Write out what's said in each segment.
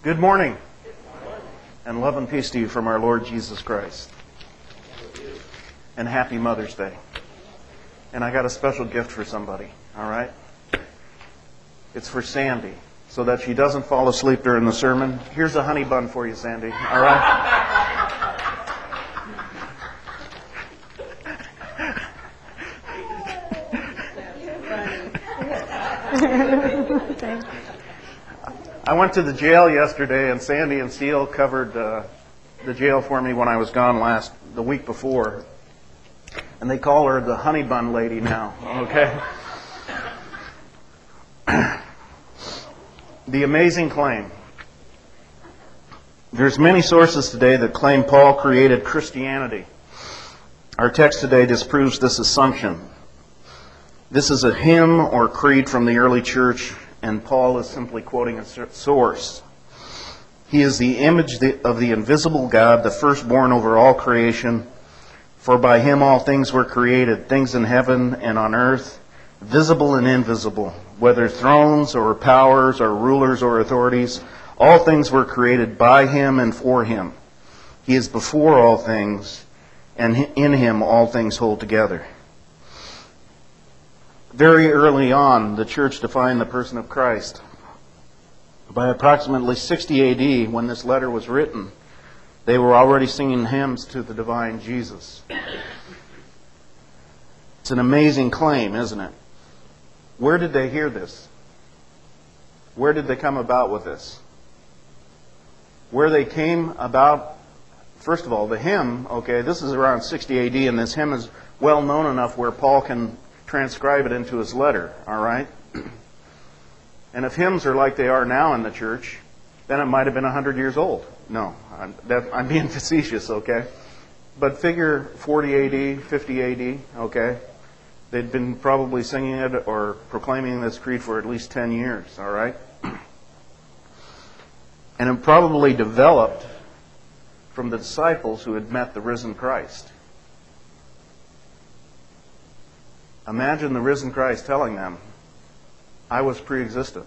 Good morning, and love and peace to you from our Lord Jesus Christ. And happy Mother's Day. And I got a special gift for somebody, all right? It's for Sandy, so that she doesn't fall asleep during the sermon. Here's a honey bun for you, Sandy, all right? I went to the jail yesterday, and Sandy and Steele covered the jail for me when I was gone the week before. And they call her the honey bun lady now, okay? The amazing claim. There's many sources today that claim Paul created Christianity. Our text today disproves this assumption. This is a hymn or creed from the early church, and Paul is simply quoting a source. He is the image of the invisible God, the firstborn over all creation. For by him all things were created, things in heaven and on earth, visible and invisible, whether thrones or powers or rulers or authorities. All things were created by him and for him. He is before all things, and in him all things hold together. Very early on, the church defined the person of Christ. By approximately 60 AD, when this letter was written, they were already singing hymns to the divine Jesus. It's an amazing claim, isn't it? Where did they hear this? Where did they come about with this? Where they came about, first of all, the hymn, okay, this is around 60 AD, and this hymn is well known enough where Paul can transcribe it into his letter, all right? And if hymns are like they are now in the church, then it might have been 100 years old. No, I'm being facetious, okay? But figure 40 AD, 50 AD, okay? They'd been probably singing it or proclaiming this creed for at least 10 years, all right? And it probably developed from the disciples who had met the risen Christ. Imagine the risen Christ telling them, I was pre-existent.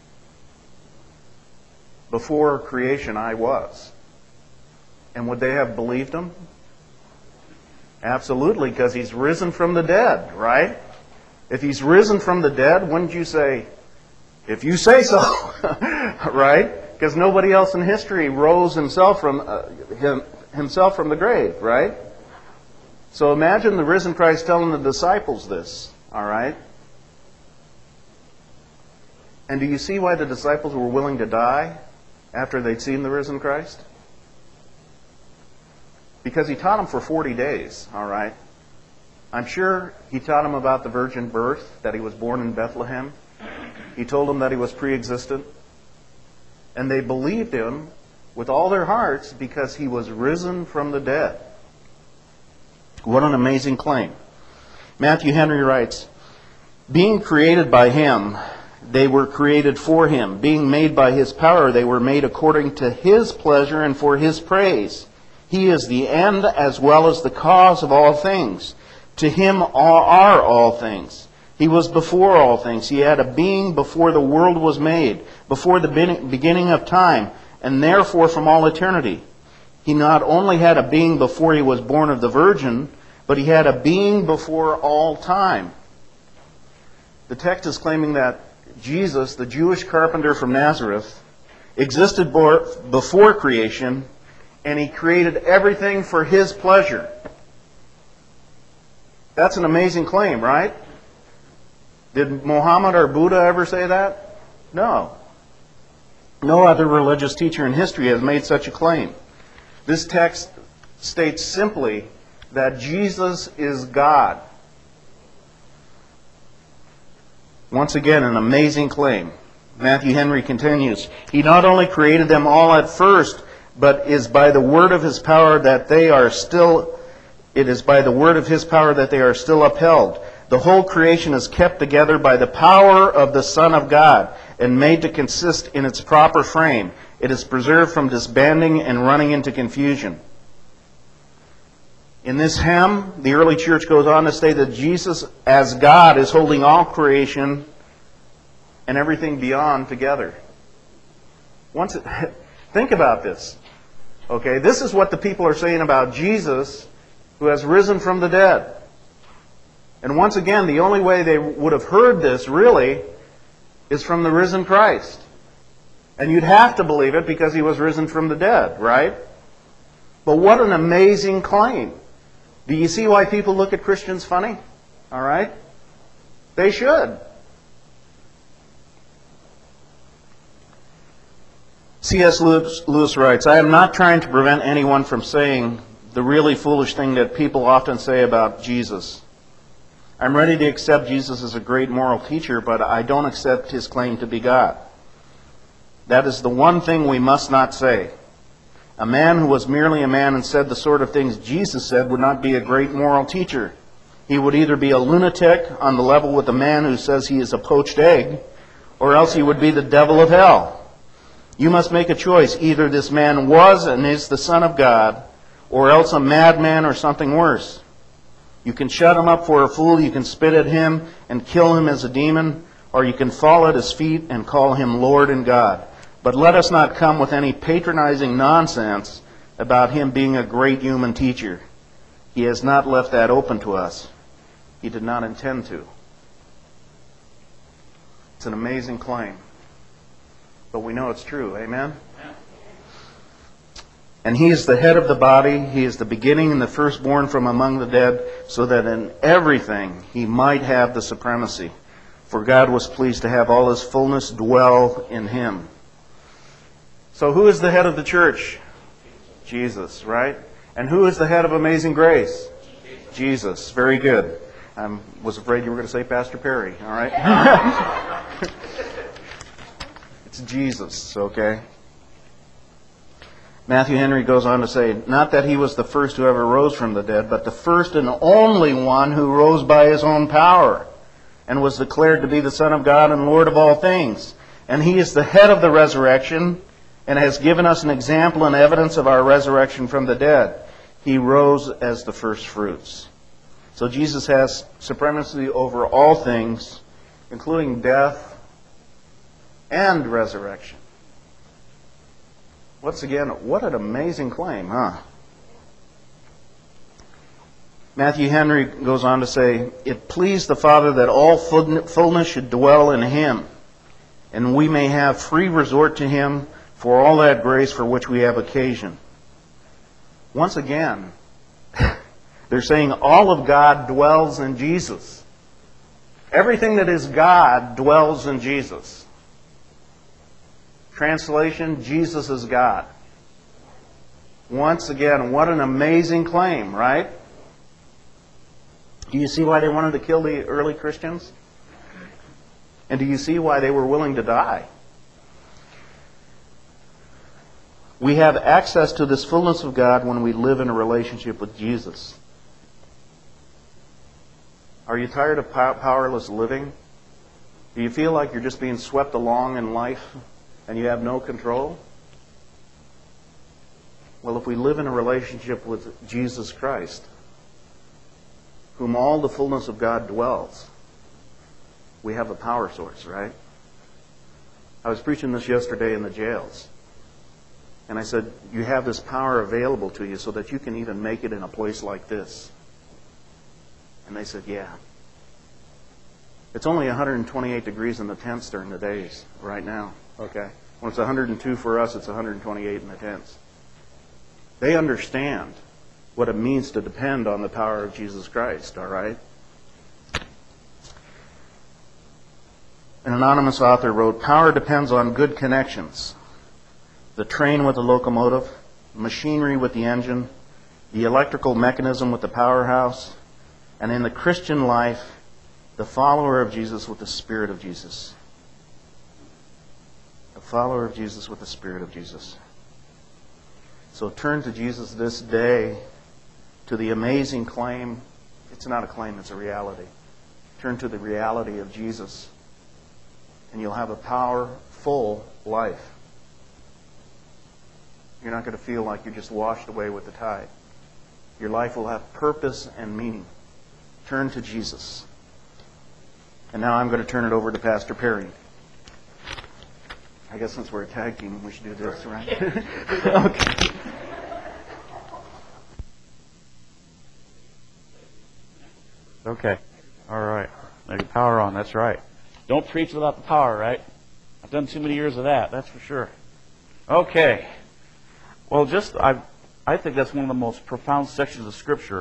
Before creation, I was. And would they have believed him? Absolutely, because he's risen from the dead, right? If he's risen from the dead, wouldn't you say, if you say so, right? Because nobody else in history rose himself from the grave, right? So imagine the risen Christ telling the disciples this, all right? And do you see why the disciples were willing to die after they'd seen the risen Christ? Because he taught them for 40 days, all right? I'm sure he taught them about the virgin birth, that he was born in Bethlehem. He told them that he was pre-existent. And they believed him with all their hearts because he was risen from the dead. What an amazing claim. Matthew Henry writes, being created by him, they were created for him. Being made by his power, they were made according to his pleasure and for his praise. He is the end as well as the cause of all things. To him are all things. He was before all things. He had a being before the world was made, before the beginning of time, and therefore from all eternity. He not only had a being before he was born of the Virgin, but he had a being before all time. The text is claiming that Jesus, the Jewish carpenter from Nazareth, existed before creation, and he created everything for his pleasure. That's an amazing claim, right? Did Muhammad or Buddha ever say that? No. No other religious teacher in history has made such a claim. This text states simply that Jesus is God. Once again, an amazing claim. Matthew Henry continues, he not only created them all at first, but it is by the word of his power that they are still upheld. The whole creation is kept together by the power of the Son of God and made to consist in its proper frame. It is preserved from disbanding and running into confusion. In this hymn, the early church goes on to say that Jesus, as God, is holding all creation and everything beyond together. Think about this. Okay, this is what the people are saying about Jesus who has risen from the dead. And once again, the only way they would have heard this, really, is from the risen Christ. And you'd have to believe it because He was risen from the dead, right? But what an amazing claim. Do you see why people look at Christians funny? All right? They should. C.S. Lewis writes, I am not trying to prevent anyone from saying the really foolish thing that people often say about Jesus. I'm ready to accept Jesus as a great moral teacher, but I don't accept His claim to be God. That is the one thing we must not say. A man who was merely a man and said the sort of things Jesus said would not be a great moral teacher. He would either be a lunatic on the level with a man who says he is a poached egg, or else he would be the devil of hell. You must make a choice. Either this man was and is the Son of God, or else a madman or something worse. You can shut him up for a fool, you can spit at him and kill him as a demon, or you can fall at his feet and call him Lord and God. But let us not come with any patronizing nonsense about him being a great human teacher. He has not left that open to us. He did not intend to. It's an amazing claim. But we know it's true. Amen? And He is the head of the body. He is the beginning and the firstborn from among the dead, so that in everything He might have the supremacy. For God was pleased to have all His fullness dwell in Him. So who is the head of the church? Jesus, right? And who is the head of Amazing Grace? Jesus. Very good. I was afraid you were going to say Pastor Perry. All right? It's Jesus, okay? Matthew Henry goes on to say, not that He was the first who ever rose from the dead, but the first and only one who rose by His own power and was declared to be the Son of God and Lord of all things. And He is the head of the resurrection and has given us an example and evidence of our resurrection from the dead. He rose as the first fruits. So Jesus has supremacy over all things, including death and resurrection. Once again, what an amazing claim, huh? Matthew Henry goes on to say, it pleased the Father that all fullness should dwell in Him, and we may have free resort to Him for all that grace for which we have occasion. Once again, they're saying all of God dwells in Jesus. Everything that is God dwells in Jesus. Translation, Jesus is God. Once again, what an amazing claim, right? Do you see why they wanted to kill the early Christians? And do you see why they were willing to die? We have access to this fullness of God when we live in a relationship with Jesus. Are you tired of powerless living? Do you feel like you're just being swept along in life and you have no control? Well, if we live in a relationship with Jesus Christ, whom all the fullness of God dwells, we have a power source, right? I was preaching this yesterday in the jails. And I said, you have this power available to you so that you can even make it in a place like this. And they said, yeah. It's only 128 degrees in the tents during the days right now. Okay? When it's 102 for us, it's 128 in the tents. They understand what it means to depend on the power of Jesus Christ, all right? An anonymous author wrote, power depends on good connections. The train with the locomotive, machinery with the engine, the electrical mechanism with the powerhouse, and in the Christian life, the follower of Jesus with the Spirit of Jesus. The follower of Jesus with the Spirit of Jesus. So turn to Jesus this day, to the amazing claim. It's not a claim, it's a reality. Turn to the reality of Jesus, and you'll have a powerful life. You're not going to feel like you're just washed away with the tide. Your life will have purpose and meaning. Turn to Jesus. And now I'm going to turn it over to Pastor Perry. I guess since we're a tag team, we should do this, right? Okay. Okay. All right. Now your power on. That's right. Don't preach without the power, right? I've done too many years of that. That's for sure. Okay. Well, I think that's one of the most profound sections of Scripture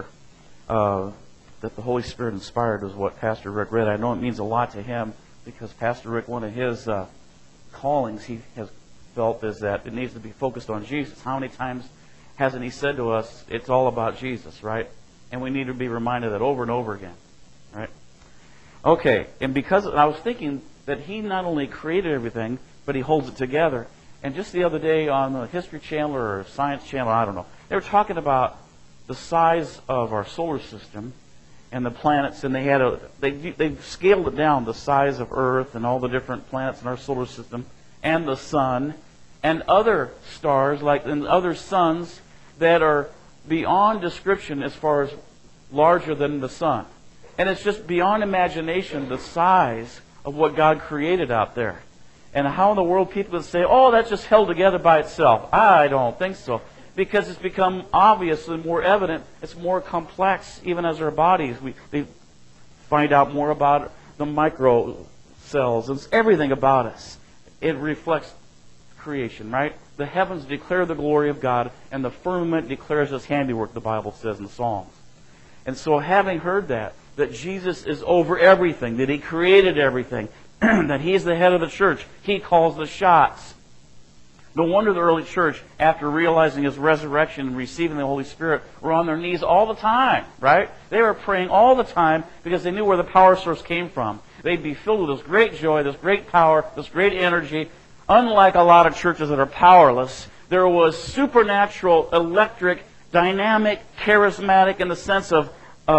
that the Holy Spirit inspired is what Pastor Rick read. I know it means a lot to him because Pastor Rick, one of his callings he has felt is that it needs to be focused on Jesus. How many times hasn't he said to us, it's all about Jesus, right? And we need to be reminded of that over and over again, right? Okay, and because I was thinking that he not only created everything, but he holds it together. And just the other day on the History Channel or Science Channel, I don't know, they were talking about the size of our solar system and the planets, and they scaled it down, the size of Earth and all the different planets in our solar system, and the sun, and other stars, and other suns that are beyond description as far as larger than the sun. And it's just beyond imagination the size of what God created out there. And how in the world people would say, oh, that's just held together by itself. I don't think so. Because it's become obvious and more evident. It's more complex, even as our bodies. They find out more about the micro cells. It's everything about us. It reflects creation, right? The heavens declare the glory of God, and the firmament declares His handiwork, the Bible says in the Psalms. And so having heard that Jesus is over everything, that He created everything, that He is the head of the church, He calls the shots. No wonder the early church, after realizing His resurrection and receiving the Holy Spirit, were on their knees all the time, right? They were praying all the time because they knew where the power source came from. They'd be filled with this great joy, this great power, this great energy. Unlike a lot of churches that are powerless, there was supernatural, electric, dynamic, charismatic in the sense of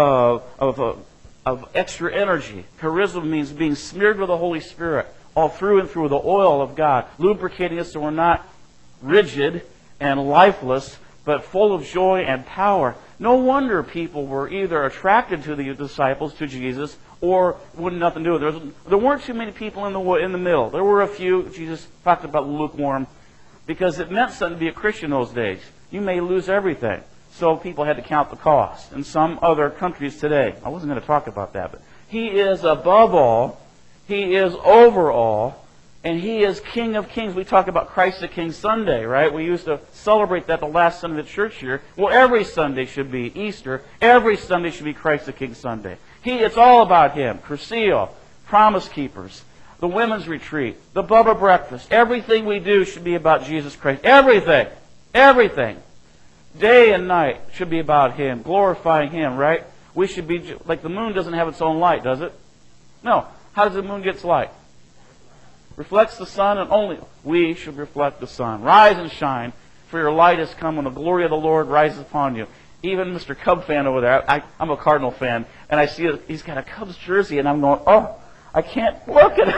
extra energy. Charisma means being smeared with the Holy Spirit all through and through the oil of God, lubricating us so we're not rigid and lifeless, but full of joy and power. No wonder people were either attracted to the disciples, to Jesus, or wouldn't nothing do with it. There weren't too many people in the middle. There were a few. Jesus talked about lukewarm because it meant something to be a Christian in those days. You may lose everything. So people had to count the cost. In some other countries today, I wasn't going to talk about that, but He is above all, He is over all, and He is King of Kings. We talk about Christ the King Sunday, right? We used to celebrate that the last Sunday of the church year. Well, every Sunday should be Easter. Every Sunday should be Christ the King Sunday. It's all about Him. Cursillo, Promise Keepers, the Women's Retreat, the Bubba Breakfast. Everything we do should be about Jesus Christ. Everything. Everything. Day and night should be about Him, glorifying Him, right? We should be, like the moon doesn't have its own light, does it? No. How does the moon get its light? Reflects the sun, and only we should reflect the sun. Rise and shine, for your light has come when the glory of the Lord rises upon you. Even Mr. Cub fan over there, I'm a Cardinal fan, and I see he's got a Cubs jersey, and I'm going, oh, I can't look at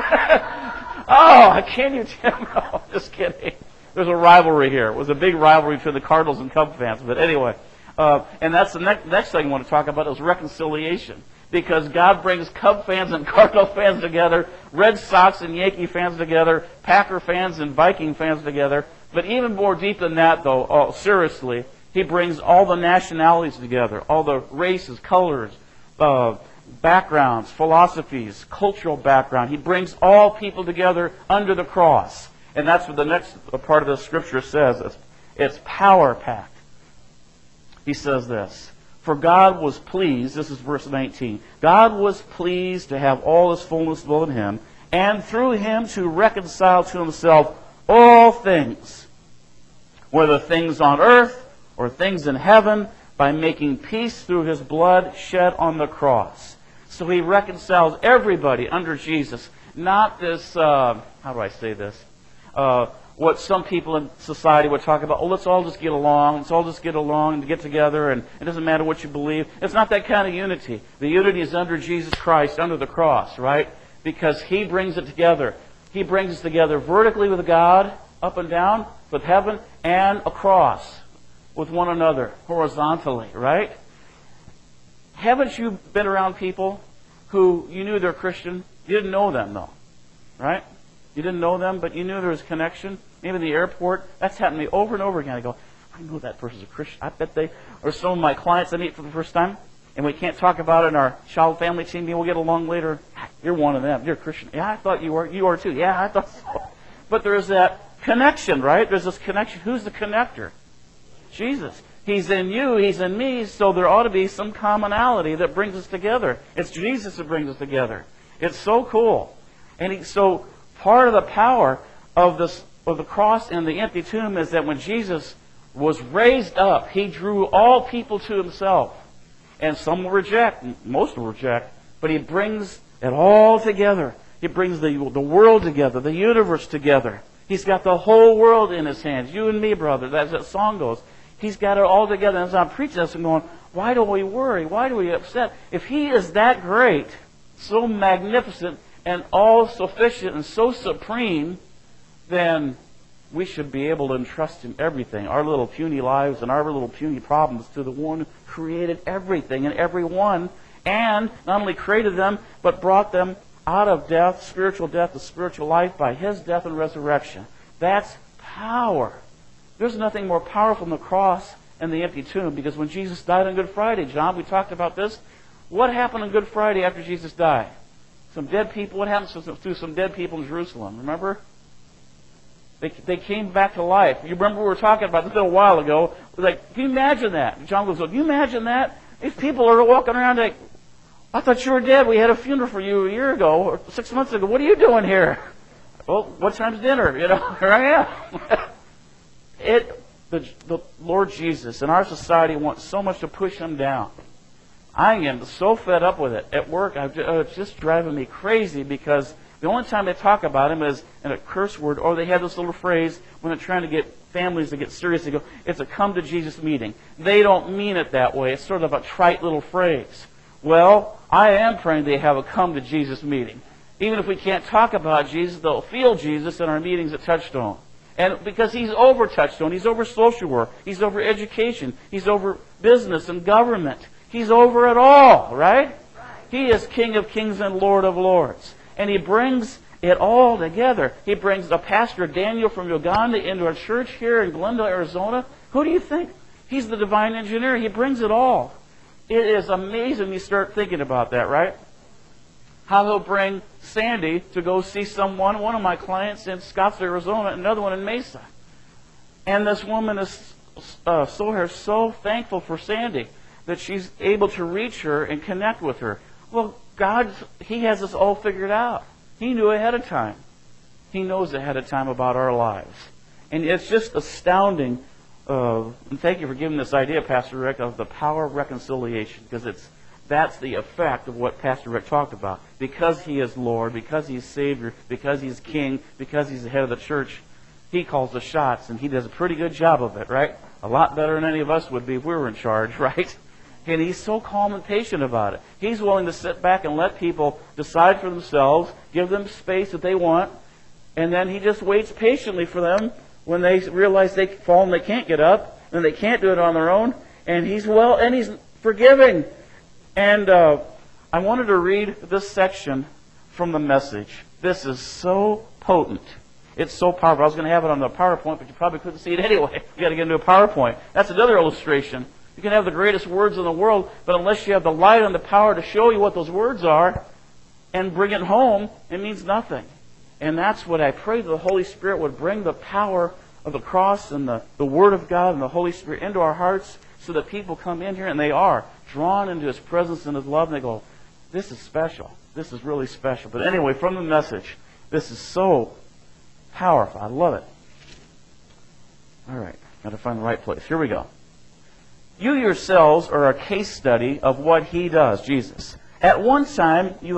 it. Oh, I can't you tell? No, just kidding. There's a rivalry here. It was a big rivalry between the Cardinals and Cub fans. But anyway, and that's the next thing I want to talk about is reconciliation. Because God brings Cub fans and Cardinal fans together, Red Sox and Yankee fans together, Packer fans and Viking fans together. But even more deep than that, though, seriously, He brings all the nationalities together, all the races, colors, backgrounds, philosophies, cultural background. He brings all people together under the cross. And that's what the next part of the Scripture says. It's power-packed. He says this, for God was pleased, this is verse 19, God was pleased to have all His fullness dwell in Him, and through Him to reconcile to Himself all things, whether things on earth or things in heaven, by making peace through His blood shed on the cross. So He reconciles everybody under Jesus. Not this, how do I say this? What some people in society would talk about, oh, let's all just get along, and get together, and it doesn't matter what you believe. It's not that kind of unity. The unity is under Jesus Christ, under the cross, right? Because He brings it together. He brings us together vertically with God, up and down, with heaven, and across with one another, horizontally, right? Haven't you been around people who you knew they're Christian? You didn't know them, though, right? You didn't know them, but you knew there was a connection. Maybe in the airport. That's happened to me over and over again. I go, I know that person's a Christian. I bet they... Or some of my clients I meet for the first time, and we can't talk about it in our child family team. We'll get along later. You're one of them. You're a Christian. Yeah, I thought you were. You are too. Yeah, I thought so. But there is that connection, right? There's this connection. Who's the connector? Jesus. He's in you. He's in me. So there ought to be some commonality that brings us together. It's Jesus that brings us together. It's so cool. And so part of the power of the cross and the empty tomb is that when Jesus was raised up, He drew all people to Himself. And some will reject, most will reject, but He brings it all together. He brings the world together, the universe together. He's got the whole world in His hands. You and me, brother, as that song goes. He's got it all together. And as I'm preaching this, I'm going, why do we worry? Why do we upset? If He is that great, so magnificent, and all-sufficient, and so supreme, then we should be able to entrust Him everything, our little puny lives and our little puny problems, to the one who created everything and everyone, and not only created them, but brought them out of death, spiritual death, to spiritual life by His death and resurrection. That's power. There's nothing more powerful than the cross and the empty tomb, because when Jesus died on Good Friday, John, we talked about this. What happened on Good Friday after Jesus died? Some dead people. What happened to some dead people in Jerusalem? Remember? They came back to life. You remember we were talking about this a little while ago. Like, can you imagine that? John goes, can you imagine that? These people are walking around like, I thought you were dead. We had a funeral for you a year ago or 6 months ago. What are you doing here? Well, what time's dinner? You know, here I am. The Lord Jesus in our society wants so much to push Him down. I am so fed up with it. At work, it's just driving me crazy, because the only time they talk about Him is in a curse word, or they have this little phrase when they're trying to get families to get serious. They go, it's a come to Jesus meeting. They don't mean it that way. It's sort of a trite little phrase. Well, I am praying they have a come to Jesus meeting. Even if we can't talk about Jesus, they'll feel Jesus in our meetings at Touchstone. And because He's over Touchstone, He's over social work, He's over education, He's over business and government. He's over it all, right? He is King of kings and Lord of lords. And He brings it all together. He brings the pastor Daniel from Uganda into a church here in Glendale, Arizona. Who do you think? He's the divine engineer. He brings it all. It is amazing you start thinking about that, right? How He'll bring Sandy to go see someone, one of my clients in Scottsdale, Arizona, another one in Mesa. And this woman is so thankful for Sandy that she's able to reach her and connect with her. Well, God, He has this all figured out. He knew ahead of time. He knows ahead of time about our lives. And it's just astounding. And thank you for giving this idea, Pastor Rick, of the power of reconciliation, because that's the effect of what Pastor Rick talked about. Because He is Lord, because He's Savior, because He's King, because He's the head of the church, He calls the shots, and He does a pretty good job of it, right? A lot better than any of us would be if we were in charge, right? And He's so calm and patient about it. He's willing to sit back and let people decide for themselves, give them space that they want, and then He just waits patiently for them when they realize they fall and they can't get up, and they can't do it on their own. And He's forgiving. And I wanted to read this section from the Message. This is so potent. It's so powerful. I was going to have it on the PowerPoint, but you probably couldn't see it anyway. You got to get into a PowerPoint. That's another illustration. You can have the greatest words in the world, but unless you have the light and the power to show you what those words are and bring it home, it means nothing. And that's what I pray the Holy Spirit would bring, the power of the cross and the Word of God and the Holy Spirit into our hearts, so that people come in here and they are drawn into His presence and His love, and they go, this is special. This is really special. But anyway, from the Message, this is so powerful. I love it. All right, got to find the right place. Here we go. You yourselves are a case study of what He does, Jesus. At one time, you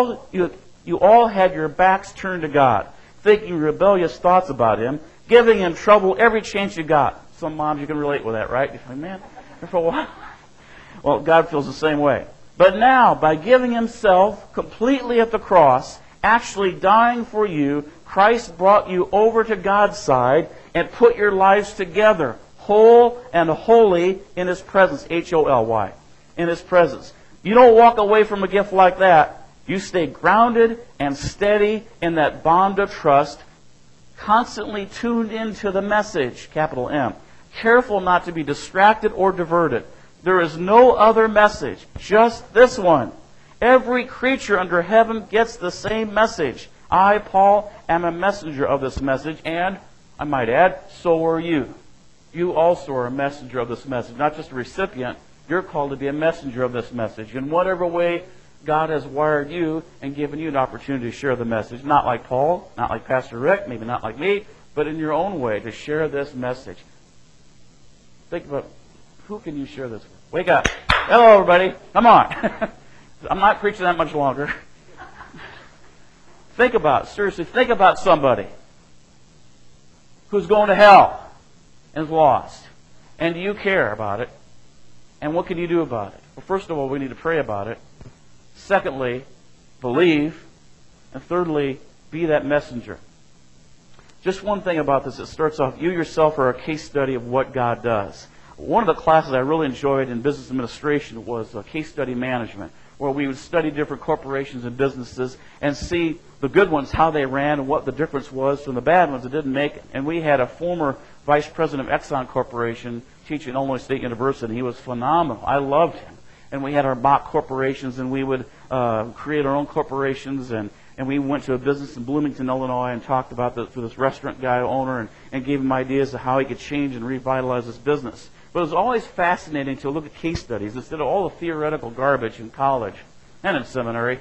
all had your backs turned to God, thinking rebellious thoughts about Him, giving Him trouble every chance you got. Some moms, you can relate with that, right? You're like, man, for a while. Well, God feels the same way. But now, by giving Himself completely at the cross, actually dying for you, Christ brought you over to God's side and put your lives together, whole and holy, in His presence. Holy, in His presence. You don't walk away from a gift like that. You stay grounded and steady in that bond of trust, constantly tuned into the message, capital M. Careful not to be distracted or diverted. There is no other message, just this one. Every creature under heaven gets the same message. I, Paul, am a messenger of this message, and, I might add, so are you. You also are a messenger of this message, not just a recipient. You're called to be a messenger of this message. In whatever way God has wired you and given you an opportunity to share the message. Not like Paul, not like Pastor Rick, maybe not like me, but in your own way to share this message. Think about, who can you share this with? Wake up. Hello, everybody. Come on. I'm not preaching that much longer. Think about, seriously, think about somebody who's going to hell and is lost. And do you care about it? And what can you do about it? Well, first of all, we need to pray about it. Secondly, believe. And thirdly, be that messenger. Just one thing about this. It starts off, you yourself are a case study of what God does. One of the classes I really enjoyed in business administration was case study management, where we would study different corporations and businesses and see the good ones, how they ran, and what the difference was from the bad ones that didn't make it. And we had a former vice president of Exxon Corporation teaching at Illinois State University. He was phenomenal. I loved him. And we had our mock corporations, and we would create our own corporations, and we went to a business in Bloomington, Illinois, and talked about to this restaurant guy owner and gave him ideas of how he could change and revitalize his business. But it was always fascinating to look at case studies instead of all the theoretical garbage in college and in seminary,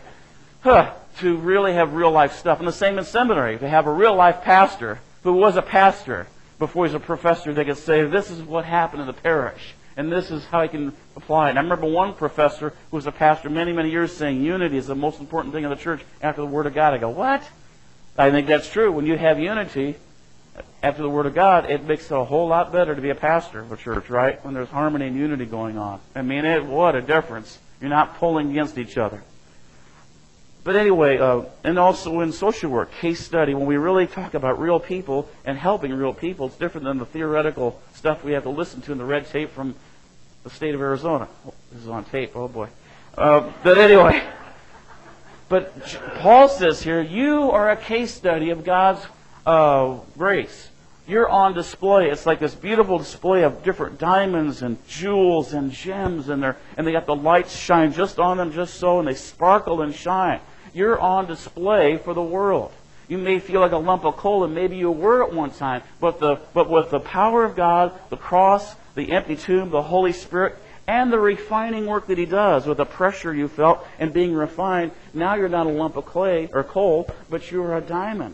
to really have real-life stuff. And the same in seminary, to have a real-life pastor who was a pastor before he was a professor. They could say, this is what happened in the parish, and this is how he can apply it. And I remember one professor who was a pastor many, many years saying unity is the most important thing in the church after the Word of God. I go, what? I think that's true. When you have unity after the Word of God, it makes it a whole lot better to be a pastor of a church, right? When there's harmony and unity going on. I mean, what a difference. You're not pulling against each other. But anyway, and also in social work, case study, when we really talk about real people and helping real people, it's different than the theoretical stuff we have to listen to in the red tape from the state of Arizona. Oh, this is on tape, oh boy. But anyway, but Paul says here, you are a case study of God's grace. You're on display. It's like this beautiful display of different diamonds and jewels and gems, and they got the lights shine just on them, just so, and they sparkle and shine. You're on display for the world. You may feel like a lump of coal, and maybe you were at one time, but with the power of God, the cross, the empty tomb, the Holy Spirit, and the refining work that He does with the pressure you felt and being refined, now you're not a lump of clay or coal, but you're a diamond.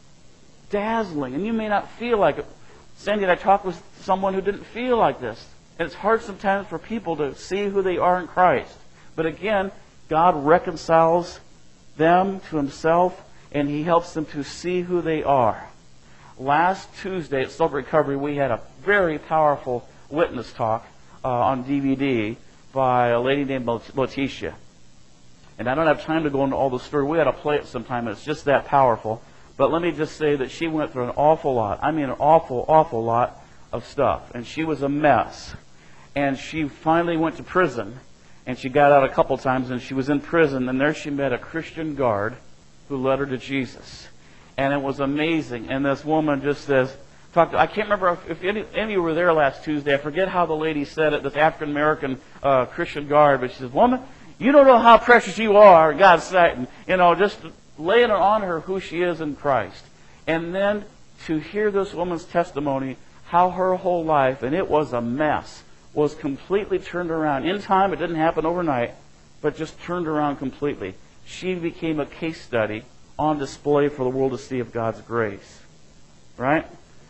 Dazzling. And you may not feel like it. Sandy and I talked with someone who didn't feel like this. And it's hard sometimes for people to see who they are in Christ. But again, God reconciles them to Himself, and He helps them to see who they are. Last Tuesday at Sober Recovery, we had a very powerful witness talk on DVD by a lady named Letitia. And I don't have time to go into all the story. We ought to play it sometime. It's just that powerful. But let me just say that she went through an awful lot. I mean, an awful, awful lot of stuff. And she was a mess. And she finally went to prison. And she got out a couple times, and she was in prison. And there she met a Christian guard who led her to Jesus. And it was amazing. And this woman just says, I can't remember if any of you were there last Tuesday. I forget how the lady said it, this African-American Christian guard. But she says, woman, you don't know how precious you are in God's sight. And, just laying it on her who she is in Christ. And then to hear this woman's testimony, how her whole life, and it was a mess, was completely turned around. In time, it didn't happen overnight, but just turned around completely. She became a case study on display for the world to see of God's grace. Right?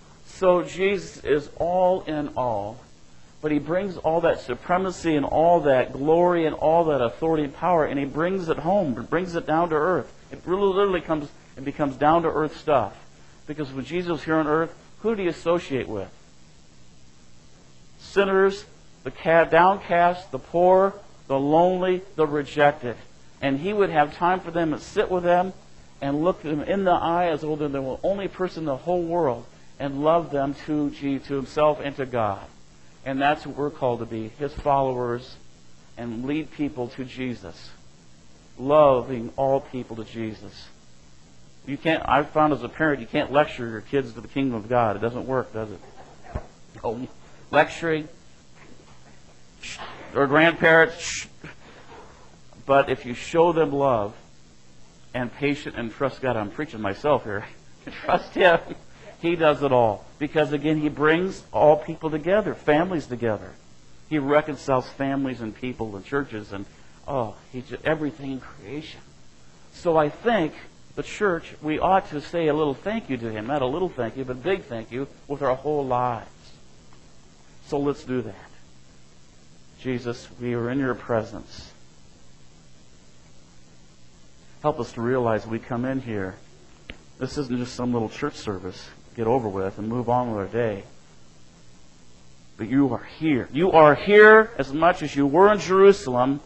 So Jesus is all in all. But He brings all that supremacy and all that glory and all that authority and power, and He brings it home, brings it down to earth. It really literally becomes down to earth stuff. Because when Jesus was here on earth, who did He associate with? Sinners, the downcast, the poor, the lonely, the rejected. And He would have time for them and sit with them and look them in the eye as though they're the only person in the whole world, and love them to Himself and to God. And that's what we're called to be, His followers, and lead people to Jesus. loving all people to Jesus. You can't, I've found as a parent, you can't lecture your kids to the kingdom of God. It doesn't work, does it? Oh, lecturing, or grandparents, but if you show them love and patience and trust God, I'm preaching myself here, trust Him, He does it all. Because again, He brings all people together, families together. He reconciles families and people and churches and everything in creation. So I think the church, we ought to say a little thank you to Him. Not a little thank you, but a big thank you with our whole lives. So let's do that. Jesus, we are in your presence. Help us to realize we come in here. This isn't just some little church service, get over with and move on with our day. But you are here. You are here as much as you were in Jerusalem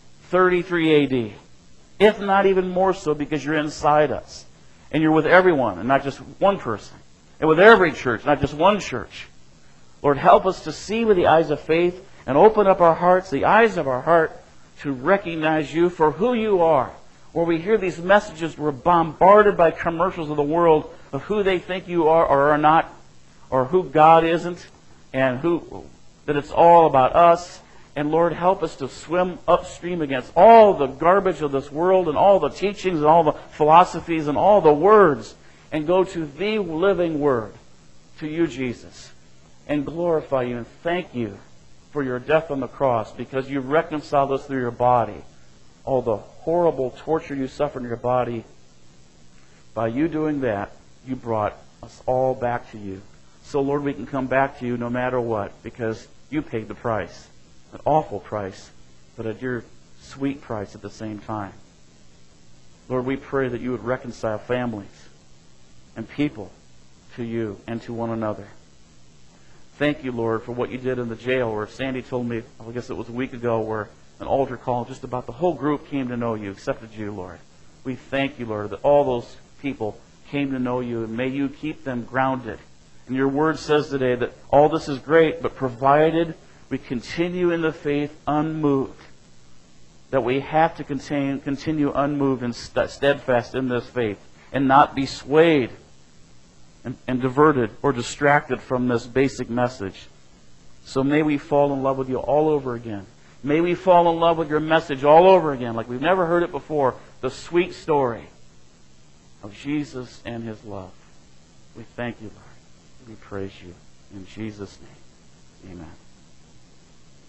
33 AD. If not even more so, because you're inside us. And you're with everyone, and not just one person. And with every church, not just one church. Lord, help us to see with the eyes of faith and open up our hearts, the eyes of our heart, to recognize you for who you are. Where we hear these messages, we're bombarded by commercials of the world of who they think you are or are not, or who God isn't, and that it's all about us. And Lord, help us to swim upstream against all the garbage of this world and all the teachings and all the philosophies and all the words, and go to the living Word, to you, Jesus, and glorify you and thank you for your death on the cross, because you reconciled us through your body. All the horrible torture you suffered in your body, by you doing that, you brought us all back to you. So Lord, we can come back to you no matter what, because you paid the price. An awful price, but a dear, sweet price at the same time. Lord, we pray that you would reconcile families and people to you and to one another. Thank you, Lord, for what you did in the jail, where Sandy told me, I guess it was a week ago, where an altar call, just about the whole group came to know you, accepted you, Lord. We thank you, Lord, that all those people came to know you, and may you keep them grounded. And your word says today that all this is great, but provided we continue in the faith unmoved, that we have to continue unmoved and steadfast in this faith, and not be swayed and diverted or distracted from this basic message. So may we fall in love with you all over again. May we fall in love with your message all over again, like we've never heard it before, the sweet story of Jesus and His love. We thank you, Lord. We praise you. In Jesus' name, amen.